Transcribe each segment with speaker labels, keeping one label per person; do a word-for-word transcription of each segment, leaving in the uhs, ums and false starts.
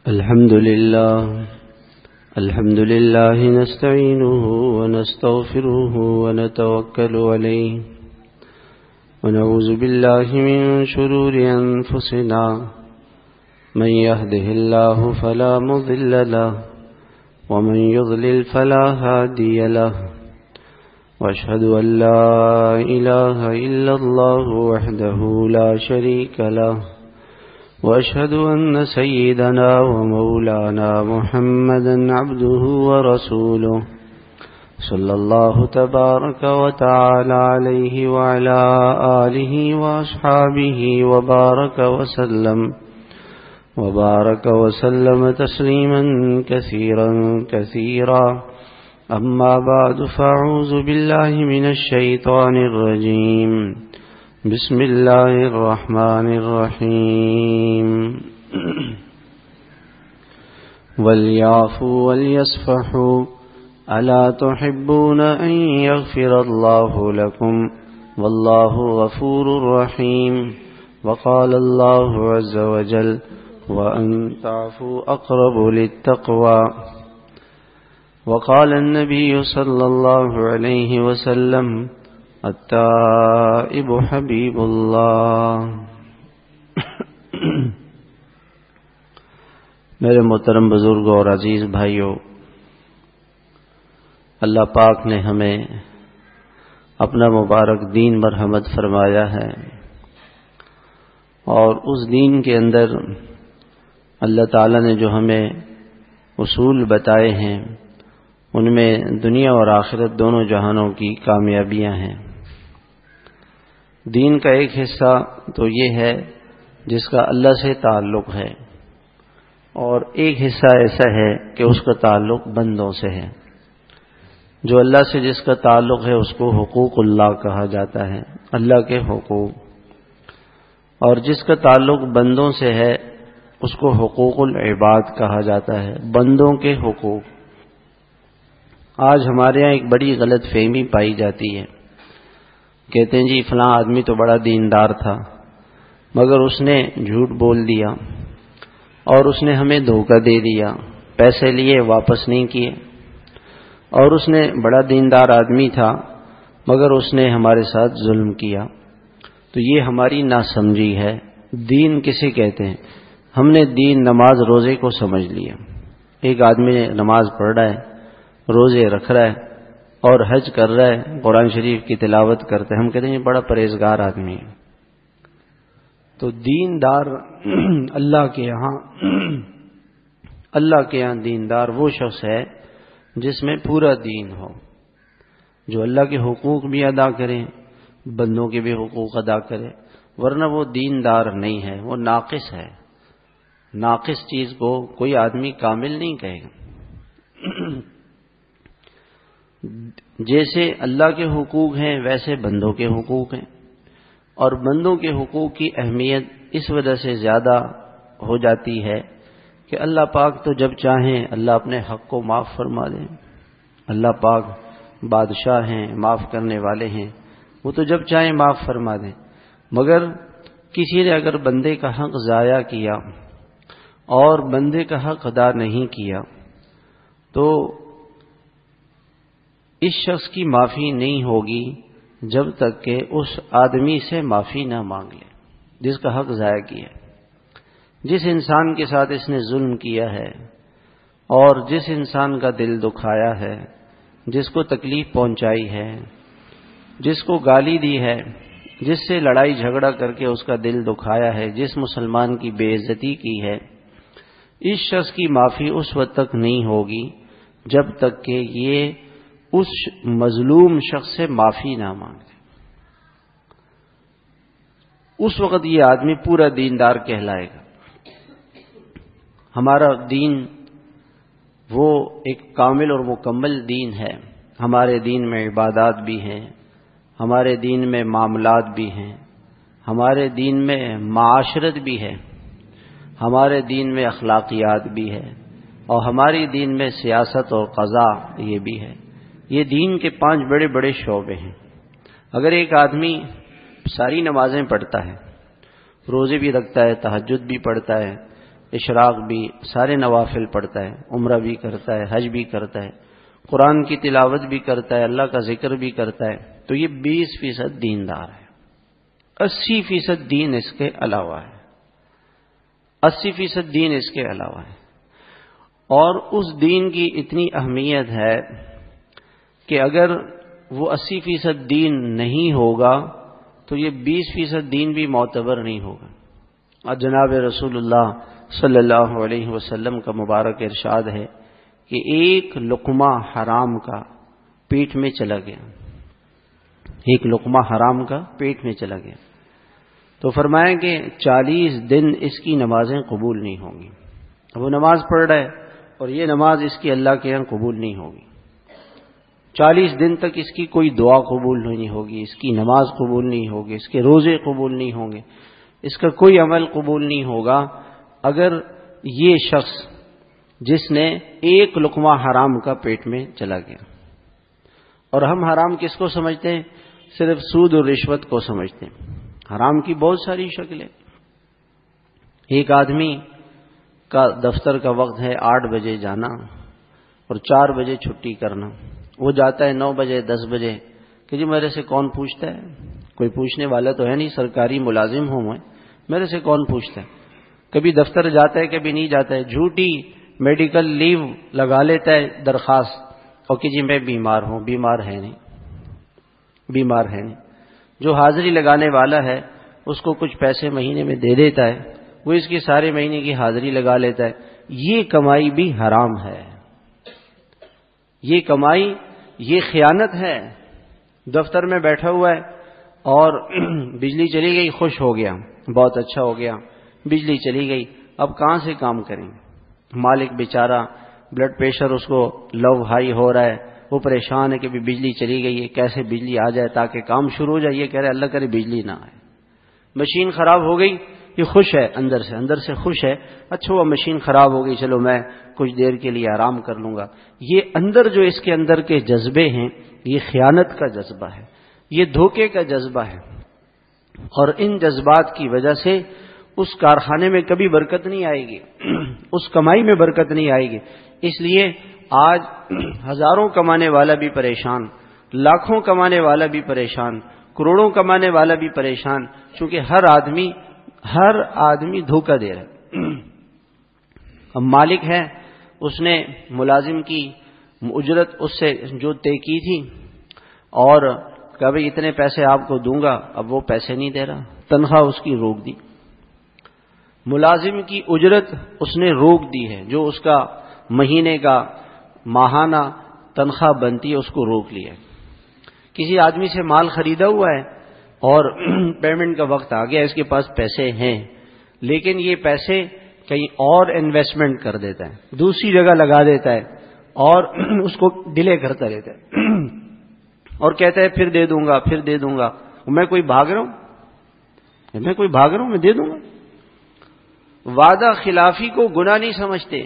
Speaker 1: الحمد لله الحمد لله نستعينه ونستغفره ونتوكل عليه ونعوذ بالله من شرور أنفسنا من يهده الله فلا مضل له ومن يضلل فلا هادي له وأشهد أن لا إله إلا الله وحده لا شريك له وأشهد أن سيدنا ومولانا محمدا عبده ورسوله صلى الله تبارك وتعالى عليه وعلى آله وأصحابه وبارك وسلم وبارك وسلم تسليما كثيرا كثيرا أما بعد فأعوذ بالله من الشيطان الرجيم بسم الله الرحمن الرحيم وليعفوا وليصفحوا ألا تحبون أن يغفر الله لكم والله غفور رحيم وقال الله عز وجل وأن تعفوا أقرب للتقوى وقال النبي صلى الله عليه وسلم التائب حبیب اللہ. میرے محترم بزرگوں اور عزیز بھائیوں، اللہ پاک نے ہمیں اپنا مبارک دین مرحمت فرمایا ہے، اور اس دین کے اندر اللہ تعالی نے جو ہمیں اصول بتائے ہیں ان میں دنیا اور آخرت دونوں جہانوں کی کامیابیاں ہیں. دین کا ایک حصہ تو یہ ہے جس کا اللہ سے تعلق ہے، اور ایک حصہ ایسا ہے کہ اس کا تعلق بندوں سے ہے. جو اللہ سے جس کا تعلق ہے اس کو حقوق اللہ کہا جاتا ہے، اللہ کے حقوق، اور جس کا تعلق بندوں سے ہے اس کو حقوق العباد کہا جاتا ہے، بندوں کے حقوق. آج ہمارے ہاں ایک بڑی غلط فہمی پائی جاتی ہے. کہتے ہیں جی فلاں آدمی تو بڑا دیندار تھا مگر اس نے جھوٹ بول دیا اور اس نے ہمیں دھوکہ دے دیا، پیسے لیے واپس نہیں کیے، اور اس نے بڑا دیندار آدمی تھا مگر اس نے ہمارے ساتھ ظلم کیا. تو یہ ہماری ناسمجھی ہے. دین کسے کہتے ہیں؟ ہم نے دین نماز روزے کو سمجھ لیا. ایک آدمی نے نماز پڑھ رہا ہے، روزے رکھ رہا ہے اور حج کر رہا ہے، قرآن شریف کی تلاوت کرتا ہے، ہم کہتے ہیں یہ بڑا پرہیزگار آدمی ہے. تو دیندار اللہ کے یہاں اللہ کے یہاں دیندار وہ شخص ہے جس میں پورا دین ہو، جو اللہ کے حقوق بھی ادا کرے، بندوں کے بھی حقوق ادا کرے. ورنہ وہ دیندار نہیں ہے، وہ ناقص ہے. ناقص چیز کو کوئی آدمی کامل نہیں کہے گا. جیسے اللہ کے حقوق ہیں ویسے بندوں کے حقوق ہیں، اور بندوں کے حقوق کی اہمیت اس وجہ سے زیادہ ہو جاتی ہے کہ اللہ پاک تو جب چاہیں اللہ اپنے حق کو معاف فرما دیں. اللہ پاک بادشاہ ہیں، معاف کرنے والے ہیں، وہ تو جب چاہیں معاف فرما دیں. مگر کسی نے اگر بندے کا حق ضائع کیا اور بندے کا حق ادا نہیں کیا تو اس شخص کی معافی نہیں ہوگی جب تک کہ اس آدمی سے معافی نہ مانگ لے جس کا حق ضائع کیا. جس انسان کے ساتھ اس نے ظلم کیا ہے اور جس انسان کا دل دکھایا ہے، جس کو تکلیف پہنچائی ہے، جس کو گالی دی ہے، جس سے لڑائی جھگڑا کر کے اس کا دل دکھایا ہے، جس مسلمان کی بے عزتی کی ہے، اس شخص کی معافی اس وقت تک نہیں ہوگی جب تک کہ یہ اس مظلوم شخص سے معافی نہ مانگے. اس وقت یہ آدمی پورا دیندار کہلائے گا. ہمارا دین وہ ایک کامل اور مکمل دین ہے. ہمارے دین میں عبادات بھی ہیں، ہمارے دین میں معاملات بھی ہیں، ہمارے دین میں معاشرت بھی ہے، ہمارے دین میں اخلاقیات بھی ہے، اور ہماری دین میں سیاست اور قضاء یہ بھی ہے. یہ دین کے پانچ بڑے بڑے شعبے ہیں. اگر ایک آدمی ساری نمازیں پڑھتا ہے، روزے بھی رکھتا ہے، تہجد بھی پڑھتا ہے، اشراق بھی، سارے نوافل پڑھتا ہے، عمرہ بھی کرتا ہے، حج بھی کرتا ہے، قرآن کی تلاوت بھی کرتا ہے، اللہ کا ذکر بھی کرتا ہے، تو یہ بیس فیصد دیندار ہے۔ اسی فیصد دین اس کے علاوہ ہے، اسی فیصد دین اس کے علاوہ ہے۔ اور اس دین کی اتنی اہمیت ہے کہ اگر وہ اسی فیصد دین نہیں ہوگا تو یہ بیس فیصد دین بھی معتبر نہیں ہوگا۔ اور جناب رسول اللہ صلی اللہ علیہ وسلم کا مبارک ارشاد ہے کہ ایک لقمہ حرام کا پیٹ میں چلا گیا، ایک لقمہ حرام کا پیٹ میں چلا گیا تو فرمایا کہ چالیس دن اس کی نمازیں قبول نہیں ہوں گی۔ وہ نماز پڑھ رہا ہے اور یہ نماز اس کی اللہ کے یہاں قبول نہیں ہوگی، چالیس دن تک اس کی کوئی دعا قبول نہیں ہوگی، اس کی نماز قبول نہیں ہوگی، اس کے روزے قبول نہیں ہوں گے، اس کا کوئی عمل قبول نہیں ہوگا اگر یہ شخص جس نے ایک لقمہ حرام کا پیٹ میں چلا گیا۔ اور ہم حرام کس کو سمجھتے ہیں؟ صرف سود اور رشوت کو سمجھتے ہیں۔ حرام کی بہت ساری شکلیں۔ ایک آدمی کا دفتر کا وقت ہے آٹھ بجے جانا اور چار بجے چھٹی کرنا، وہ جاتا ہے نو بجے دس بجے کہ جی میرے سے کون پوچھتا ہے، کوئی پوچھنے والا تو ہے نہیں، سرکاری ملازم ہوں میں، میرے سے کون پوچھتا ہے۔ کبھی دفتر جاتا ہے کبھی نہیں جاتا ہے، جھوٹی میڈیکل لیو لگا لیتا ہے درخواست، اور کہ جی میں بیمار ہوں، بیمار ہے نہیں، بیمار ہے نہیں۔ جو حاضری لگانے والا ہے اس کو کچھ پیسے مہینے میں دے دیتا ہے، وہ اس کی سارے مہینے کی حاضری لگا لیتا ہے۔ یہ کمائی بھی حرام ہے، یہ کمائی، یہ خیانت ہے۔ دفتر میں بیٹھا ہوا ہے اور بجلی چلی گئی، خوش ہو گیا، بہت اچھا ہو گیا، بجلی چلی گئی، اب کہاں سے کام کریں؟ مالک بیچارہ بلڈ پریشر اس کو لو ہائی ہو رہا ہے، وہ پریشان ہے کہ بجلی چلی گئی ہے، کیسے بجلی آ جائے تاکہ کام شروع ہو جائے۔ یہ کہہ رہے اللہ کرے بجلی نہ آئے۔ مشین خراب ہو گئی، یہ خوش ہے، اندر سے اندر سے خوش ہے، اچھا وہ مشین خراب ہو گئی، چلو میں کچھ دیر کے لیے آرام کر لوں گا۔ یہ اندر جو اس کے اندر کے جذبے ہیں، یہ خیانت کا جذبہ ہے، یہ دھوکے کا جذبہ ہے، اور ان جذبات کی وجہ سے اس کارخانے میں کبھی برکت نہیں آئے گی، اس کمائی میں برکت نہیں آئے گی۔ اس لیے آج ہزاروں کمانے والا بھی پریشان، لاکھوں کمانے والا بھی پریشان، کروڑوں کمانے والا بھی پریشان، چونکہ ہر آدمی ہر آدمی دھوکہ دے رہا ہے۔ اب مالک ہے، اس نے ملازم کی اجرت اس سے جو طے کی تھی اور کہا بھائی اتنے پیسے آپ کو دوں گا، اب وہ پیسے نہیں دے رہا، تنخواہ اس کی روک دی۔ ملازم کی اجرت اس نے روک دی ہے، جو اس کا مہینے کا ماہانہ تنخواہ بنتی ہے اس کو روک لیا۔ کسی آدمی سے مال خریدا ہوا ہے اور پیمنٹ کا وقت آ گیا، اس کے پاس پیسے ہیں لیکن یہ پیسے کہیں اور انویسٹمنٹ کر دیتا ہے، دوسری جگہ لگا دیتا ہے اور اس کو ڈیلے کرتا رہتا ہے اور کہتا ہے پھر دے دوں گا پھر دے دوں گا۔ میں کوئی بھاگ رہا ہوں میں کوئی بھاگ رہا ہوں میں دے دوں گا۔ وعدہ خلافی کو گناہ نہیں سمجھتے۔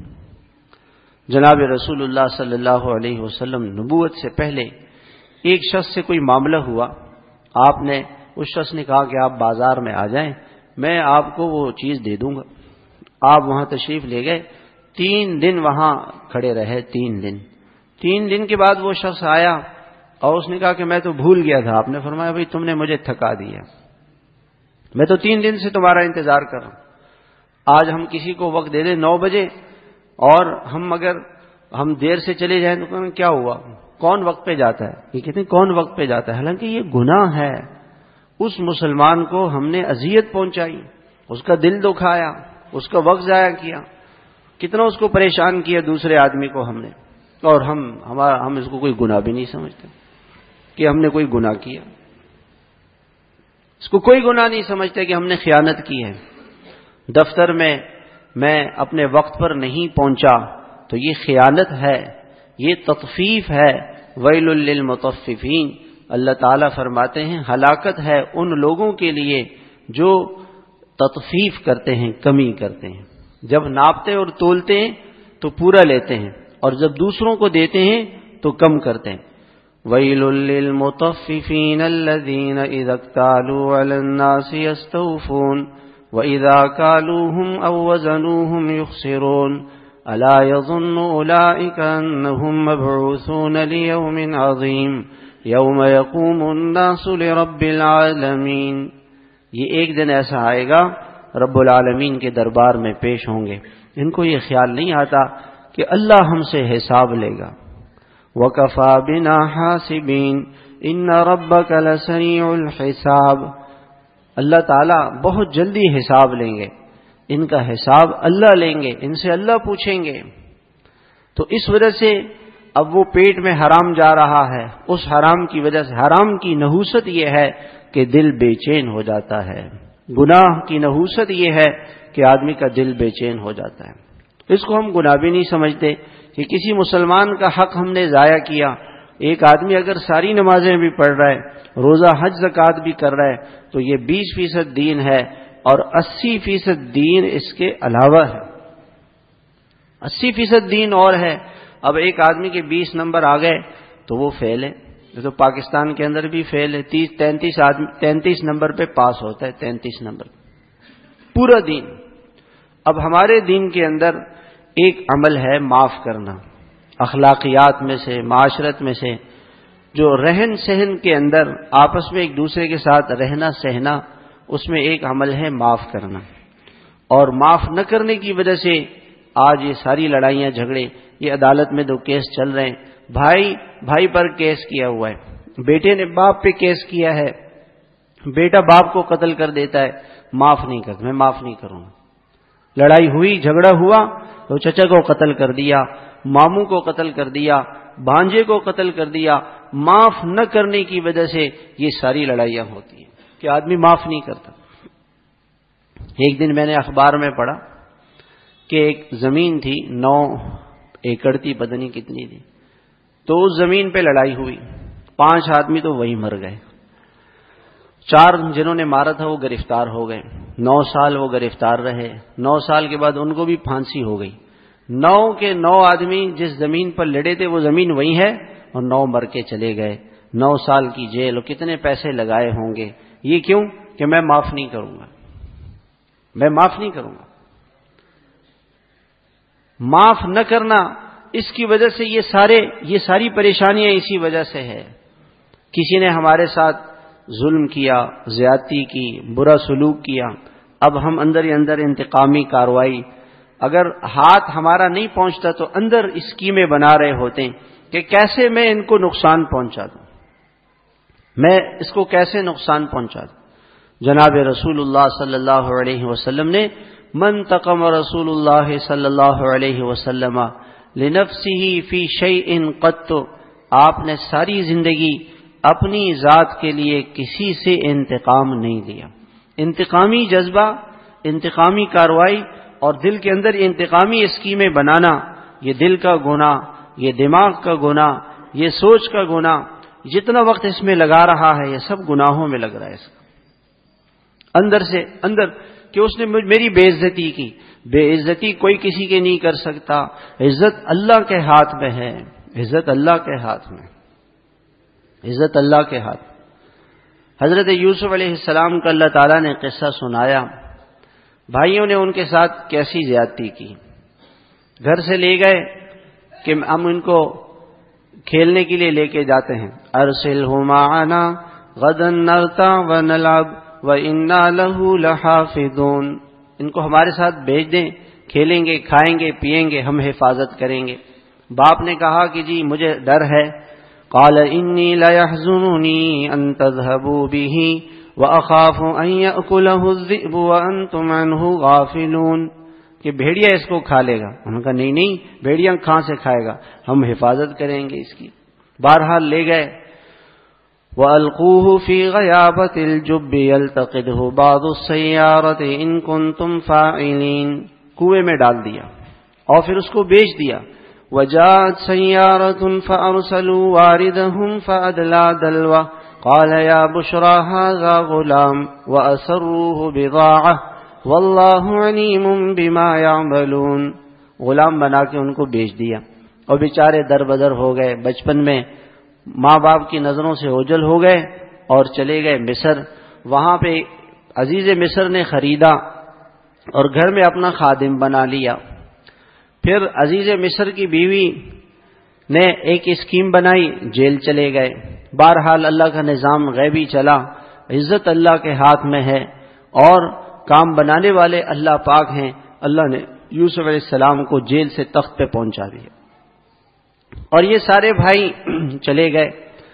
Speaker 1: جناب رسول اللہ صلی اللہ علیہ وسلم نبوت سے پہلے ایک شخص سے کوئی معاملہ ہوا، آپ نے اس شخص نے کہا کہ آپ بازار میں آ جائیں، میں آپ کو وہ چیز دے دوں گا۔ آپ وہاں تشریف لے گئے، تین دن وہاں کھڑے رہے، تین دن تین دن کے بعد وہ شخص آیا اور اس نے کہا کہ میں تو بھول گیا تھا۔ آپ نے فرمایا بھائی تم نے مجھے تھکا دیا، میں تو تین دن سے تمہارا انتظار کر رہا ہوں۔ آج ہم کسی کو وقت دے دیں نو بجے اور ہم اگر ہم دیر سے چلے جائیں تو کہیں کیا ہوا، کون وقت پہ جاتا ہے؟ یہ کہتے ہیں کون وقت پہ جاتا ہے، حالانکہ یہ گناہ ہے۔ اس مسلمان کو ہم نے اذیت پہنچائی، اس کا دل دکھایا، اس کا وقت ضائع کیا، کتنا اس کو پریشان کیا دوسرے آدمی کو ہم نے، اور ہم ہمارا ہم اس کو کوئی گناہ بھی نہیں سمجھتے کہ ہم نے کوئی گناہ کیا، اس کو کوئی گناہ نہیں سمجھتے کہ ہم نے خیانت کی ہے۔ دفتر میں میں اپنے وقت پر نہیں پہنچا تو یہ خیانت ہے، یہ تطفیف ہے۔ ویل للمطففین، اللہ تعالیٰ فرماتے ہیں ہلاکت ہے ان لوگوں کے لیے جو تطفیف کرتے ہیں، کمی کرتے ہیں۔ جب ناپتے اور تولتے ہیں تو پورا لیتے ہیں اور جب دوسروں کو دیتے ہیں تو کم کرتے ہیں۔ ویل للمطففین الذین اذا اکتالوا علی الناس یستوفون وَإِذَا كَالُوهُمْ أَوْ وَّزَنُوهُمْ يُخْسِرُونَ أَلَا يَظُنُّ أُولَئِكَ أَنَّهُمْ مَبْعُوثُونَ لِيَوْمٍ عَظِيمٍ يَوْمَ يَقُومُ النَّاسُ لِرَبِّ الْعَالَمِينَ. یہ ایک دن ایسا آئے گا رب العالمین کے دربار میں پیش ہوں گے. ان کو یہ خیال نہیں آتا کہ اللہ ہم سے حساب لے گا. وَكَفَى بِنَا حَاسِبِينَ إِنَّ رَبَّكَ لَسَرِيعُ الْحِسَابِ. اللہ تعالیٰ بہت جلدی حساب لیں گے. ان کا حساب اللہ لیں گے، ان سے اللہ پوچھیں گے. تو اس وجہ سے اب وہ پیٹ میں حرام جا رہا ہے، اس حرام کی وجہ سے، حرام کی نحوست یہ ہے کہ دل بے چین ہو جاتا ہے. گناہ کی نحوست یہ ہے کہ آدمی کا دل بے چین ہو جاتا ہے. اس کو ہم گناہ بھی نہیں سمجھتے کہ کسی مسلمان کا حق ہم نے ضائع کیا. ایک آدمی اگر ساری نمازیں بھی پڑھ رہا ہے، روزہ حج زکوٰۃ بھی کر رہا ہے، تو یہ بیس فیصد دین ہے اور اسی فیصد دین اس کے علاوہ ہے. اسی فیصد دین اور ہے. اب ایک آدمی کے بیس نمبر آ گئے تو وہ فیل ہے. تو پاکستان کے اندر بھی فیل ہے. تیس تینتیس آدمی تینتیس نمبر پہ پاس ہوتا ہے. تینتیس نمبر پورا دین. اب ہمارے دین کے اندر ایک عمل ہے معاف کرنا. اخلاقیات میں سے، معاشرت میں سے، جو رہن سہن کے اندر آپس میں ایک دوسرے کے ساتھ رہنا سہنا، اس میں ایک عمل ہے معاف کرنا. اور معاف نہ کرنے کی وجہ سے آج یہ ساری لڑائیاں جھگڑے، یہ عدالت میں دو کیس چل رہے ہیں. بھائی بھائی پر کیس کیا ہوا ہے، بیٹے نے باپ پہ کیس کیا ہے، بیٹا باپ کو قتل کر دیتا ہے، معاف نہیں کرتا. میں معاف نہیں کروں گا. لڑائی ہوئی، جھگڑا ہوا تو چچا کو قتل کر دیا، ماموں کو قتل کر دیا، بھانجے کو قتل کر دیا. معاف نہ کرنے کی وجہ سے یہ ساری لڑائیاں ہوتی ہیں کہ آدمی معاف نہیں کرتا. ایک دن میں نے اخبار میں پڑھا کہ ایک زمین تھی، نو ایکڑ تھی، پتہ نہیں کتنی تھی. تو اس زمین پہ لڑائی ہوئی، پانچ آدمی تو وہی مر گئے. چار جنہوں نے مارا تھا وہ گرفتار ہو گئے. نو سال وہ گرفتار رہے. نو سال کے بعد ان کو بھی پھانسی ہو گئی. نو کے نو آدمی جس زمین پر لڑے تھے وہ زمین وہی ہے اور نو مر کے چلے گئے. نو سال کی جیل اور کتنے پیسے لگائے ہوں گے. یہ کیوں؟ کہ میں معاف نہیں کروں گا، میں معاف نہیں کروں گا. معاف نہ کرنا، اس کی وجہ سے یہ سارے یہ ساری پریشانیاں اسی وجہ سے ہے. کسی نے ہمارے ساتھ ظلم کیا، زیادتی کی، برا سلوک کیا. اب ہم اندر ہی اندر انتقامی کارروائی، اگر ہاتھ ہمارا نہیں پہنچتا تو اندر اسکیمیں بنا رہے ہوتے ہیں کہ کیسے میں ان کو نقصان پہنچا دوں، میں اس کو کیسے نقصان پہنچا دوں. جناب رسول اللہ صلی اللہ علیہ وسلم نے من تقم رسول اللہ صلی اللہ علیہ وسلم لنفسہ فی شیء قط، آپ نے ساری زندگی اپنی ذات کے لیے کسی سے انتقام نہیں لیا. انتقامی جذبہ، انتقامی کارروائی اور دل کے اندر انتقامی اسکیمیں بنانا، یہ دل کا گناہ، یہ دماغ کا گناہ، یہ سوچ کا گناہ، جتنا وقت اس میں لگا رہا ہے یہ سب گناہوں میں لگ رہا ہے. اس کا اندر سے اندر کہ اس نے میری بے عزتی کی. بے عزتی کوئی کسی کے نہیں کر سکتا. عزت اللہ کے ہاتھ میں ہے. عزت اللہ کے ہاتھ میں، عزت اللہ کے ہاتھ. حضرت یوسف علیہ السلام کا اللہ تعالیٰ نے قصہ سنایا. بھائیوں نے ان کے ساتھ کیسی زیادتی کی. گھر سے لے گئے کہ ہم ان کو کھیلنے کے لیے لے کے جاتے ہیں. ارسلہ معنا غدا نرتع ونلعب وإنا له لحافظون. ان کو ہمارے ساتھ بھیج دیں، کھیلیں گے، کھائیں گے، پیئیں گے، ہم حفاظت کریں گے. باپ نے کہا کہ جی مجھے ڈر ہے. قال انی لیحزننی ان تذهبوا به واخاف ان یاکلہ الذئب وانتم عنہ غافلون، کہ بھیڑیا اس کو کھا لے گا. انہوں نے کہا نہیں نہیں، بھیڑیا کہاں سے کھائے گا، ہم حفاظت کریں گے اس کی. بہرحال لے گئے. وَأَلْقُوهُ فِي غَيَابَتِ الْجُبِّ يَلْتَقِطْهُ بَعْضُ السَّيَّارَةِ إِن كُنتُمْ فَاعِلِينَ. کنویں میں ڈال دیا اور پھر اس کو بیچ دیا. وَجَاءَتْ سَيَّارَةٌ فَأَرْسَلُوا وَارِدَهُمْ فَأَدْلَىٰ دَلْوَهُ قَالَ يَا بُشْرَىٰ هَٰذَا غُلَامٌ وَأَسَرُّوهُ بِضَاعَةً وَاللَّهُ عَلِيمٌ بِمَا يَعْمَلُونَ. غلام بنا کے ان کو بیچ دیا اور بیچارے در بدر ہو گئے. بچپن میں ماں باپ کی نظروں سے اوجھل ہو گئے اور چلے گئے مصر. وہاں پہ عزیز مصر نے خریدا اور گھر میں اپنا خادم بنا لیا۔ پھر عزیز مصر کی بیوی نے ایک اسکیم بنائی، جیل چلے گئے۔ بہرحال اللہ کا نظام غیبی چلا، عزت اللہ کے ہاتھ میں ہے اور کام بنانے والے اللہ پاک ہیں۔ اللہ نے یوسف علیہ السلام کو جیل سے تخت پہ پہنچا دیا اور یہ سارے بھائی چلے گئے۔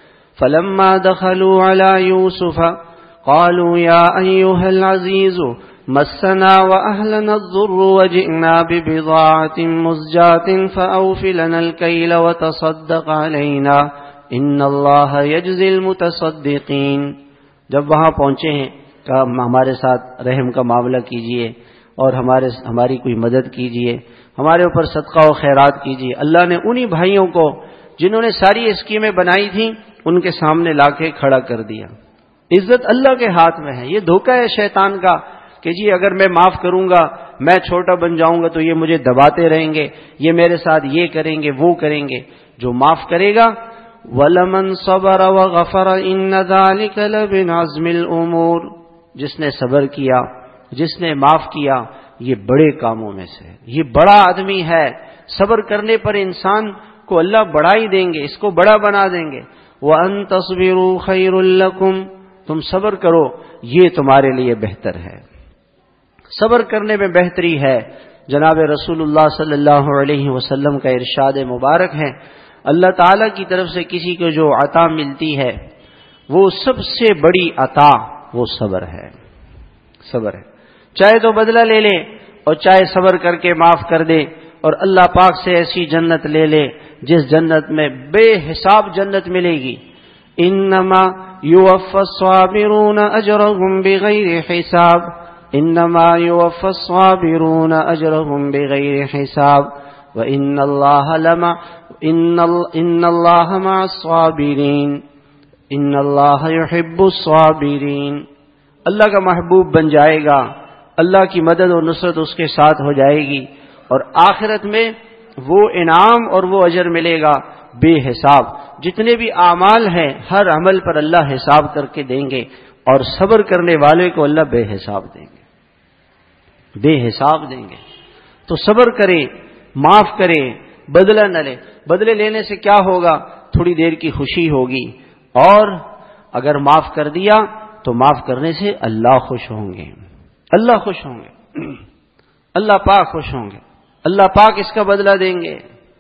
Speaker 1: فلما دخلوا على يوسف قالوا يا أيها العزيز مسنا وأهلنا الضر وجئنا ببضاعة مزجاة فأوف لنا الكيل وتصدق علينا إن الله يجزي المتصدقين۔ جب وہاں پہنچے ہیں کہا ہمارے ساتھ رحم کا معاملہ کیجئے اور ہمارے ہماری کوئی مدد کیجئے، ہمارے اوپر صدقہ و خیرات کیجئے۔ اللہ نے انہی بھائیوں کو جنہوں نے ساری اسکیمیں بنائی تھیں ان کے سامنے لا کے کھڑا کر دیا۔ عزت اللہ کے ہاتھ میں ہے۔ یہ دھوکہ ہے شیطان کا کہ جی اگر میں معاف کروں گا میں چھوٹا بن جاؤں گا تو یہ مجھے دباتے رہیں گے، یہ میرے ساتھ یہ کریں گے وہ کریں گے۔ جو معاف کرے گا وَلَمَنْ صَبَرَ وَغَفَرَ إِنَّ ذَلِكَ لَمِنْ عَزْمِ الْأُمُورِ، جس نے صبر کیا، جس نے معاف کیا، یہ بڑے کاموں میں سے، یہ بڑا آدمی ہے۔ صبر کرنے پر انسان کو اللہ بڑا ہی دیں گے، اس کو بڑا بنا دیں گے۔ وَأَن تَصْبِرُوا خَيْرٌ لَكُمْ، تم صبر کرو یہ تمہارے لیے بہتر ہے۔ صبر کرنے میں بہتری ہے۔ جناب رسول اللہ صلی اللہ علیہ وسلم کا ارشاد مبارک ہے، اللہ تعالی کی طرف سے کسی کو جو عطا ملتی ہے وہ سب سے بڑی عطا وہ صبر ہے، صبر ہے۔ چاہے تو بدلہ لے لے اور چاہے صبر کر کے معاف کر دے اور اللہ پاک سے ایسی جنت لے لے جس جنت میں بے حساب جنت ملے گی۔ انما یوفی الصابرون اجرهم بغیر حساب، انما یوفی الصابرون اجرهم بغیر حساب وان اللہ لمع ان اللہ مع الصابرین ان اللہ يحب الصابرین۔ اللہ کا محبوب بن جائے گا، اللہ کی مدد و نصرت اس کے ساتھ ہو جائے گی اور آخرت میں وہ انعام اور وہ اجر ملے گا بے حساب۔ جتنے بھی اعمال ہیں ہر عمل پر اللہ حساب کر کے دیں گے اور صبر کرنے والے کو اللہ بے حساب دیں گے، بے حساب دیں گے۔ تو صبر کرے، معاف کرے، بدلہ نہ لے۔ بدلے لینے سے کیا ہوگا؟ تھوڑی دیر کی خوشی ہوگی، اور اگر معاف کر دیا تو معاف کرنے سے اللہ خوش ہوں گے، اللہ خوش ہوں گے، اللہ پاک خوش ہوں گے، اللہ پاک اس کا بدلہ دیں گے،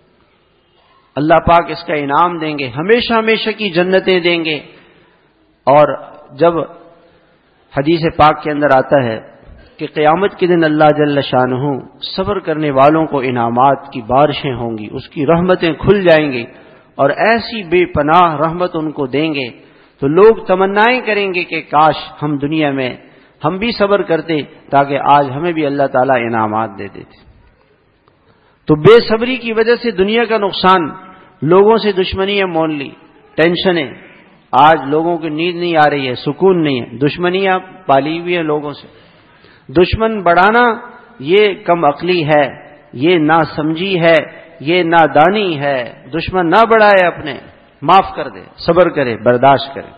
Speaker 1: اللہ پاک اس کا انعام دیں گے، ہمیشہ ہمیشہ کی جنتیں دیں گے۔ اور جب حدیث پاک کے اندر آتا ہے کہ قیامت کے دن اللہ جل شانہ صبر کرنے والوں کو انعامات کی بارشیں ہوں گی، اس کی رحمتیں کھل جائیں گی اور ایسی بے پناہ رحمت ان کو دیں گے تو لوگ تمنائیں کریں گے کہ کاش ہم دنیا میں ہم بھی صبر کرتے تاکہ آج ہمیں بھی اللہ تعالیٰ انعامات دے دیتے۔ تو بے صبری کی وجہ سے دنیا کا نقصان، لوگوں سے دشمنیاں مول لی، ٹینشنیں، آج لوگوں کی نیند نہیں آ رہی ہے، سکون نہیں ہے، دشمنیاں پالی ہوئی ہیں لوگوں سے۔ دشمن بڑھانا یہ کم عقلی ہے، یہ ناسمجھی ہے، یہ نادانی ہے۔ دشمن نہ بڑھائے، اپنے معاف کر دے، صبر کرے، برداشت کرے۔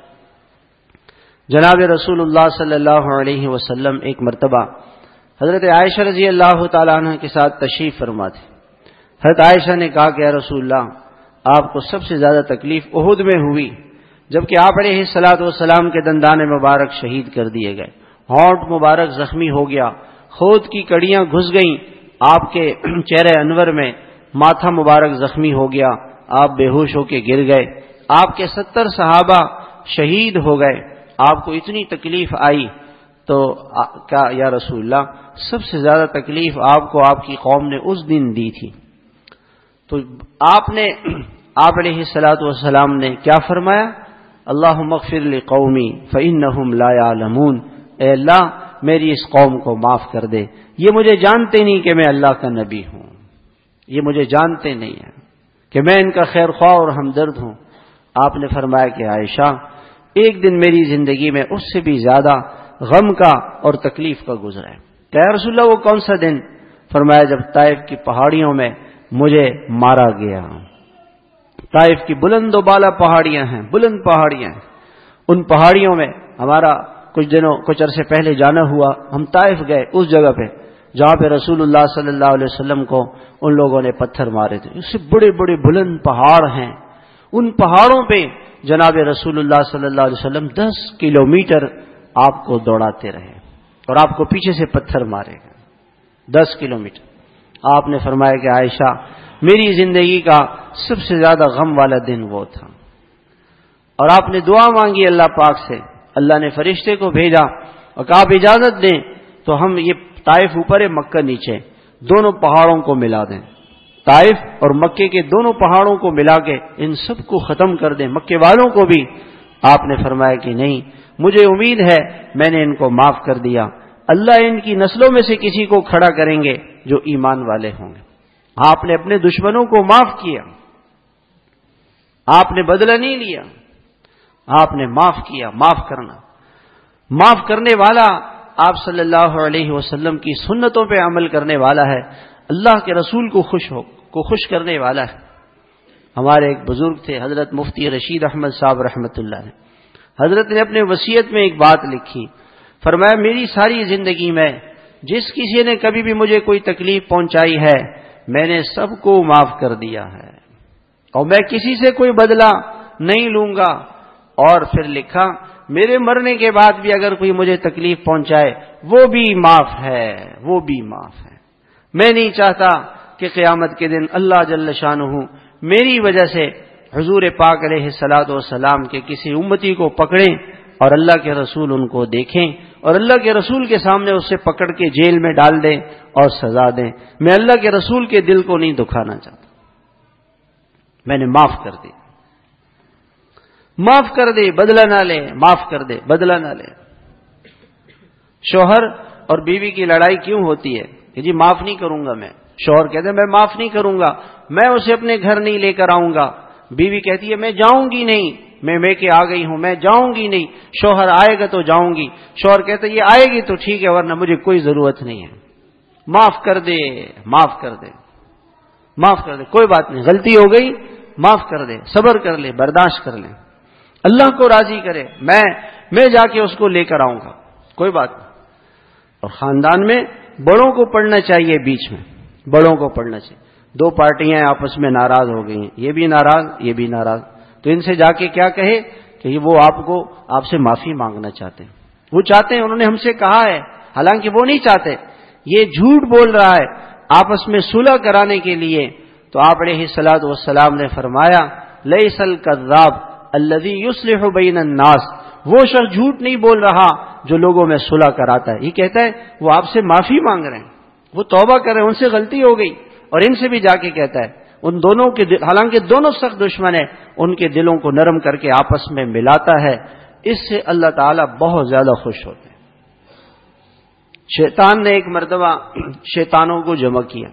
Speaker 1: جناب رسول اللہ صلی اللہ علیہ وسلم ایک مرتبہ حضرت عائشہ رضی اللہ تعالیٰ عنہ کے ساتھ تشریف فرما تھے۔ حضرت عائشہ نے کہا کہ یا رسول اللہ، آپ کو سب سے زیادہ تکلیف احد میں ہوئی جبکہ آپ علیہ الصلاۃ والسلام کے دندان مبارک شہید کر دیے گئے، ہونٹ مبارک زخمی ہو گیا، خود کی کڑیاں گھس گئیں آپ کے چہرے انور میں، ماتھا مبارک زخمی ہو گیا، آپ بے ہوش ہو کے گر گئے، آپ کے ستر صحابہ شہید ہو گئے، آپ کو اتنی تکلیف آئی تو کہا یا رسول اللہ، سب سے زیادہ تکلیف آپ کو آپ کی قوم نے اس دن دی تھی۔ تو آپ نے آپ علیہ الصلاۃ والسلام نے کیا فرمایا؟ اللہم اغفر لقومی فإنہم لا یعلمون، اے اللہ میری اس قوم کو معاف کر دے، یہ مجھے جانتے نہیں کہ میں اللہ کا نبی ہوں، یہ مجھے جانتے نہیں ہیں کہ میں ان کا خیر خواہ اور ہمدرد ہوں۔ آپ نے فرمایا کہ عائشہ، ایک دن میری زندگی میں اس سے بھی زیادہ غم کا اور تکلیف کا گزرا ہے۔ کہ یا رسول اللہ وہ کون سا دن؟ فرمایا جب طائف کی پہاڑیوں میں مجھے مارا گیا۔ طائف کی بلند و بالا پہاڑیاں ہیں، بلند پہاڑیاں ہیں، ان پہاڑیوں میں ہمارا کچھ دنوں کچھ عرصے پہلے جانا ہوا، ہم طائف گئے، اس جگہ پہ جہاں پہ رسول اللہ صلی اللہ علیہ وسلم کو ان لوگوں نے پتھر مارے تھے. اس سے بڑے بڑے بلند پہاڑ ہیں، ان پہاڑوں پہ جناب رسول اللہ صلی اللہ علیہ وسلم دس کلومیٹر آپ کو دوڑاتے رہے اور آپ کو پیچھے سے پتھر مارے گئے. دس کلومیٹر. آپ نے فرمایا کہ عائشہ، میری زندگی کا سب سے زیادہ غم والا دن وہ تھا. اور آپ نے دعا مانگی اللہ پاک سے. اللہ نے فرشتے کو بھیجا اور کہا آپ اجازت دیں تو ہم یہ طائف اوپر ہے، مکہ نیچے، دونوں پہاڑوں کو ملا دیں. طائف اور مکے کے دونوں پہاڑوں کو ملا کے ان سب کو ختم کر دیں، مکے والوں کو بھی. آپ نے فرمایا کہ نہیں، مجھے امید ہے میں نے ان کو معاف کر دیا، اللہ ان کی نسلوں میں سے کسی کو کھڑا کریں گے جو ایمان والے ہوں گے. آپ نے اپنے دشمنوں کو معاف کیا، آپ نے بدلہ نہیں لیا، آپ نے معاف کیا. معاف کرنا، معاف کرنے والا آپ صلی اللہ علیہ وسلم کی سنتوں پہ عمل کرنے والا ہے، اللہ کے رسول کو خوش ہو کو خوش کرنے والا ہے. ہمارے ایک بزرگ تھے حضرت مفتی رشید احمد صاحب رحمۃ اللہ علیہ. حضرت نے اپنے وصیت میں ایک بات لکھی، فرمایا میری ساری زندگی میں جس کسی نے کبھی بھی مجھے کوئی تکلیف پہنچائی ہے میں نے سب کو معاف کر دیا ہے اور میں کسی سے کوئی بدلہ نہیں لوں گا. اور پھر لکھا میرے مرنے کے بعد بھی اگر کوئی مجھے تکلیف پہنچائے وہ بھی معاف ہے، وہ بھی معاف ہے. میں نہیں چاہتا کہ قیامت کے دن اللہ جل شانہ میری وجہ سے حضور پاک علیہ الصلوۃ والسلام کے کسی امتی کو پکڑیں اور اللہ کے رسول ان کو دیکھیں اور اللہ کے رسول کے سامنے اسے پکڑ کے جیل میں ڈال دیں اور سزا دیں. میں اللہ کے رسول کے دل کو نہیں دکھانا چاہتا. میں نے معاف کر دی، معاف کر دے، بدلہ نہ لے، معاف کر دے، بدلہ نہ لے. شوہر اور بیوی کی لڑائی کیوں ہوتی ہے کہ جی معاف نہیں کروں گا میں. شوہر کہتے ہیں میں معاف نہیں کروں گا، میں اسے اپنے گھر نہیں لے کر آؤں گا. بیوی کہتی ہے میں جاؤں گی نہیں، میں میں کے آ گئی ہوں، میں جاؤں گی نہیں. شوہر آئے گا تو جاؤں گی. شوہر کہتے ہیں یہ آئے گی تو ٹھیک ہے ورنہ مجھے کوئی ضرورت نہیں ہے. معاف کر دے، معاف کر دے، معاف کر دے، کوئی بات نہیں، غلطی ہو گئی، معاف کر دے، صبر کر لے، برداشت کر لے، اللہ کو راضی کرے. میں میں جا کے اس کو لے کر آؤں گا، کوئی بات نہیں. اور خاندان میں بڑوں کو پڑھنا چاہیے، بیچ میں بڑوں کو پڑھنا چاہیے. دو پارٹیاں آپس میں ناراض ہو گئی ہیں، یہ بھی ناراض یہ بھی ناراض، تو ان سے جا کے کیا کہے کہ وہ آپ کو آپ سے معافی مانگنا چاہتے ہیں. وہ چاہتے ہیں، انہوں نے ہم سے کہا ہے، حالانکہ وہ نہیں چاہتے، یہ جھوٹ بول رہا ہے آپس میں صلح کرانے کے لیے. تو آپ علیہ الصلوۃ والسلام نے فرمایا لیس الکذاب الذی یصلح بین الناس، وہ شخص جھوٹ نہیں بول رہا جو لوگوں میں صلح کراتا ہے. یہ کہتا ہے وہ آپ سے معافی مانگ رہے ہیں، وہ توبہ کر رہے ہیں، ان سے غلطی ہو گئی. اور ان سے بھی جا کے کہتا ہے ان دونوں کے دل، حالانکہ دونوں سخت دشمن ہیں، ان کے دلوں کو نرم کر کے آپس میں ملاتا ہے. اس سے اللہ تعالیٰ بہت زیادہ خوش ہوتے ہیں. شیطان نے ایک مرتبہ شیطانوں کو جمع کیا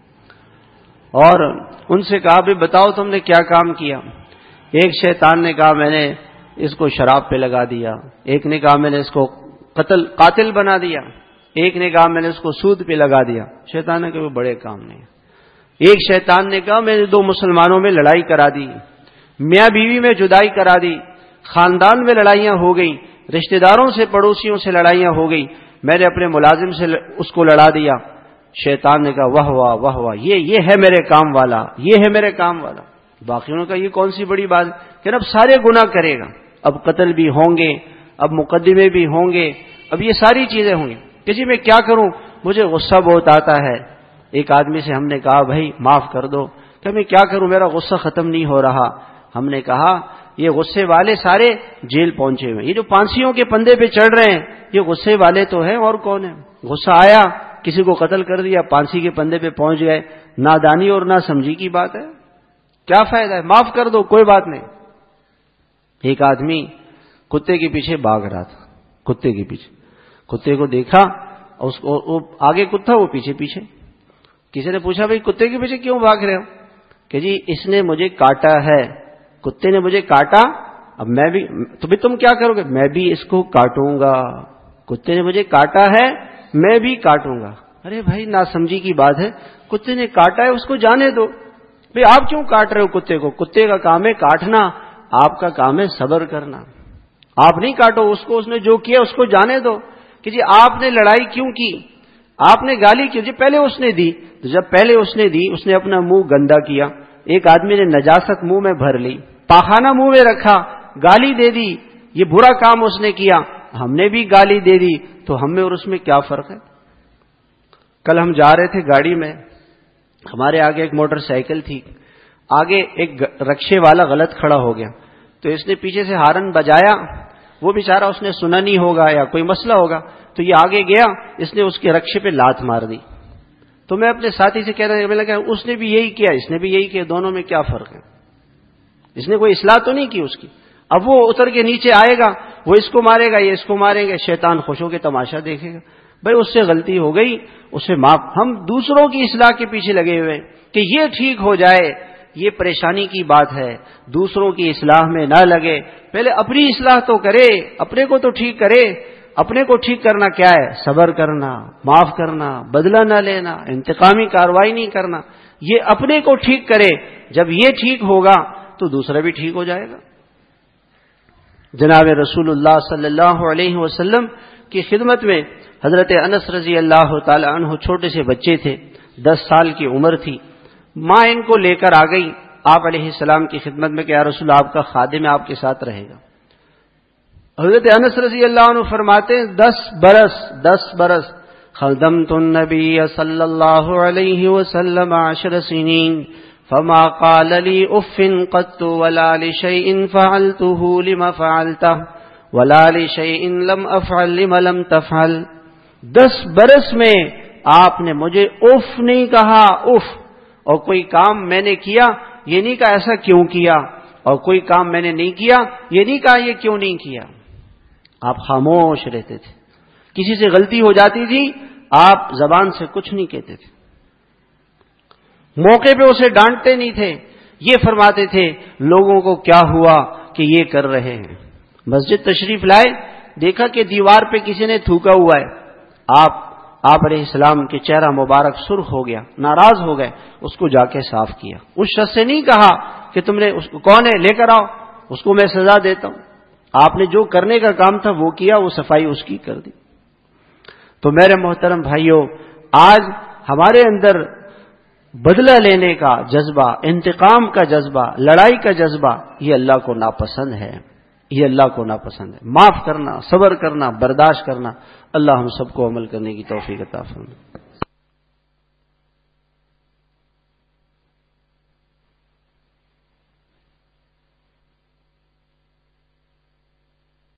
Speaker 1: اور ان سے کہا بھی بتاؤ تم نے کیا کام کیا. ایک شیطان نے کہا میں نے اس کو شراب پہ لگا دیا، ایک نے کہا میں نے اس کو قتل قاتل بنا دیا، ایک نے کہا میں نے اس کو سود پہ لگا دیا. شیطان نے کہا وہ بڑے کام نہیں. ایک شیطان نے کہا میں نے دو مسلمانوں میں لڑائی کرا دی، میاں بیوی میں جدائی کرا دی، خاندان میں لڑائیاں ہو گئی، رشتہ داروں سے پڑوسیوں سے لڑائیاں ہو گئی، میں نے اپنے ملازم سے اس کو لڑا دیا. شیطان نے کہا واہ واہ واہ واہ، یہ یہ ہے میرے کام والا، یہ ہے میرے کام والا. باقیوں کا یہ کون سی بڑی بات کہ اب سارے گناہ کرے گا، اب قتل بھی ہوں گے، اب مقدمے بھی ہوں گے، اب یہ ساری چیزیں ہوں گی. کسی میں کیا کروں، مجھے غصہ بہت آتا ہے. ایک آدمی سے ہم نے کہا بھائی معاف کر دو، کہ میں کیا کروں میرا غصہ ختم نہیں ہو رہا. ہم نے کہا یہ غصے والے سارے جیل پہنچے ہوئے، یہ جو پانسیوں کے پندے پہ چڑھ رہے ہیں یہ غصے والے تو ہیں، اور کون ہے. غصہ آیا کسی کو قتل کر دیا، پانسی کے پندے پہ پہنچ گئے. نادانی اور نہ سمجھی کی بات ہے، کیا فائدہ ہے، معاف کر دو کوئی بات نہیں. ایک آدمی کتے کے پیچھے بھاگ رہا تھا، کتے کے پیچھے، کتے کو دیکھا اس کو، وہ آگے کتا وہ پیچھے پیچھے. کسی نے پوچھا بھائی کتے کے پیچھے کیوں بھاگ رہے ہو؟ کہ جی اس نے مجھے کاٹا ہے، کتے نے مجھے کاٹا، اب میں بھی تو بھی تم کیا کرو گے؟ میں بھی اس کو کاٹوں گا. کتے نے مجھے کاٹا ہے میں بھی کاٹوں گا. ارے بھائی ناسمجھی کی بات ہے، کتے نے کاٹا ہے اس کو جانے دو. بھئی آپ کیوں کاٹ رہے ہو کتے کو؟ کتے کا کام ہے کاٹنا، آپ کا کام ہے صبر کرنا. آپ نہیں کاٹو اس کو، اس نے جو کیا اس کو جانے دو. کہ جی آپ نے لڑائی کیوں کی؟ آپ نے گالی کیوں جی پہلے اس نے دی؟ تو جب پہلے اس نے دی، اس نے اپنا منہ گندا کیا، ایک آدمی نے نجاست منہ میں بھر لی، پاخانہ منہ میں رکھا، گالی دے دی، یہ برا کام اس نے کیا، ہم نے بھی گالی دے دی، تو ہم میں اور اس میں کیا فرق ہے؟ کل ہم جا رہے تھے گاڑی میں، ہمارے آگے ایک موٹر سائیکل تھی، آگے ایک رکشے والا غلط کھڑا ہو گیا، تو اس نے پیچھے سے ہارن بجایا، وہ بیچارہ اس نے سنا نہیں ہوگا یا کوئی مسئلہ ہوگا، تو یہ آگے گیا، اس نے اس کے رکشے پہ لات مار دی۔ تو میں اپنے ساتھی سے کہہ رہا ہوں کہ اس نے بھی یہی کیا، اس نے بھی یہی کیا، دونوں میں کیا فرق ہے؟ اس نے کوئی اصلاح تو نہیں کی اس کی۔ اب وہ اتر کے نیچے آئے گا، وہ اس کو مارے گا، یہ اس کو ماریں گے، شیطان خوش ہو کے تماشا دیکھے گا۔ بھائی اس سے غلطی ہو گئی، اسے معاف۔ ہم دوسروں کی اصلاح کے پیچھے لگے ہوئے کہ یہ ٹھیک ہو جائے، یہ پریشانی کی بات ہے، دوسروں کی اصلاح میں نہ لگے، پہلے اپنی اصلاح تو کرے، اپنے کو تو ٹھیک کرے۔ اپنے کو ٹھیک کرنا کیا ہے؟ صبر کرنا، معاف کرنا، بدلہ نہ لینا، انتقامی کارروائی نہیں کرنا، یہ اپنے کو ٹھیک کرے۔ جب یہ ٹھیک ہوگا تو دوسرا بھی ٹھیک ہو جائے گا۔ جناب رسول اللہ صلی اللہ علیہ وسلم کی خدمت میں حضرت انس رضی اللہ تعالی عنہ چھوٹے سے بچے تھے، دس سال کی عمر تھی، ماں ان کو لے کر آ گئی آپ علیہ السلام کی خدمت میں کہ یا رسول آپ کا خادم آپ کے ساتھ رہے گا۔ حضرت انس رضی اللہ عنہ فرماتے ہیں دس برس دس برس خدمت النبی صلی اللہ علیہ وسلم عشر سنین فما قال لي اف قط ولا لشيء فعلته لما فعلته ولا لشيء لم افعل لما لم تفعل۔ دس برس میں آپ نے مجھے اف نہیں کہا، اف، اور کوئی کام میں نے کیا یہ نہیں کہا ایسا کیوں کیا، اور کوئی کام میں نے نہیں کیا یہ نہیں کہا یہ کیوں نہیں کیا۔ آپ خاموش رہتے تھے، کسی سے غلطی ہو جاتی تھی آپ زبان سے کچھ نہیں کہتے تھے، موقع پہ اسے ڈانٹتے نہیں تھے، یہ فرماتے تھے لوگوں کو کیا ہوا کہ یہ کر رہے ہیں۔ مسجد تشریف لائے، دیکھا کہ دیوار پہ کسی نے تھوکا ہوا ہے، آپ آپ علیہ السلام کے چہرہ مبارک سرخ ہو گیا، ناراض ہو گئے، اس کو جا کے صاف کیا۔ اس شخص سے نہیں کہا کہ تم نے اس کو کون ہے لے کر آؤ، اس کو میں سزا دیتا ہوں۔ آپ نے جو کرنے کا کام تھا وہ کیا، وہ صفائی اس کی کر دی۔ تو میرے محترم بھائیوں، آج ہمارے اندر بدلہ لینے کا جذبہ، انتقام کا جذبہ، لڑائی کا جذبہ، یہ اللہ کو ناپسند ہے، یہ اللہ کو ناپسند ہے۔ معاف کرنا، صبر کرنا، برداشت کرنا، اللہ ہم سب کو عمل کرنے کی توفیق عطا فرمائے۔